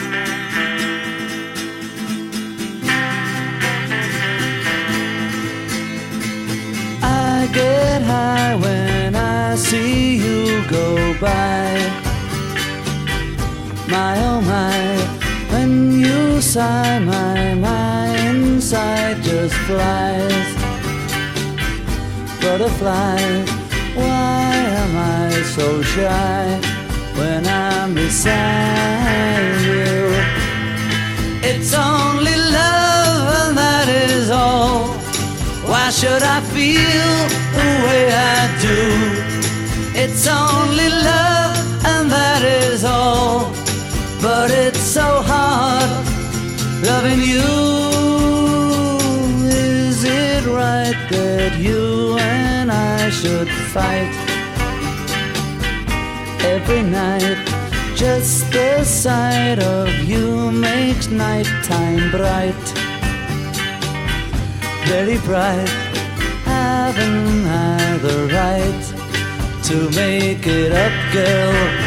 I get high when I see you go by. My oh my, when you sigh, my inside just flies. Butterfly, why am I so shy when I'm beside you? It's only love and that is all. Why should I feel the way I do? It's only love and that is all. But it's so hard loving you. Is it right that you and I should fight every night? Just the sight of you makes nighttime bright, very bright. Haven't I the right to make it up, girl?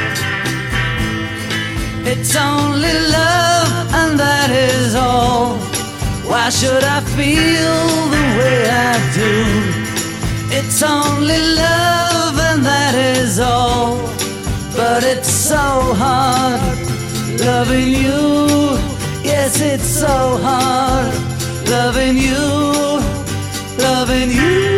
It's only love and that is all. Why should I feel the way I do? It's only love and that is all. But it's so hard loving you. Yes, it's so hard loving you, loving you.